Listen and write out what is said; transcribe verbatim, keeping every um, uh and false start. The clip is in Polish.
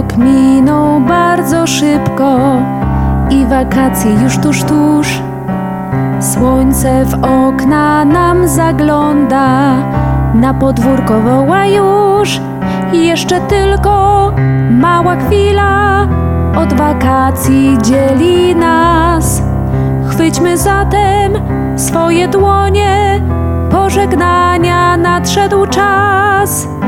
Rok minął bardzo szybko i wakacje już tuż, tuż. Słońce w okna nam zagląda, na podwórko woła już. Jeszcze tylko mała chwila od wakacji dzieli nas. Chwyćmy zatem swoje dłonie, pożegnania nadszedł czas.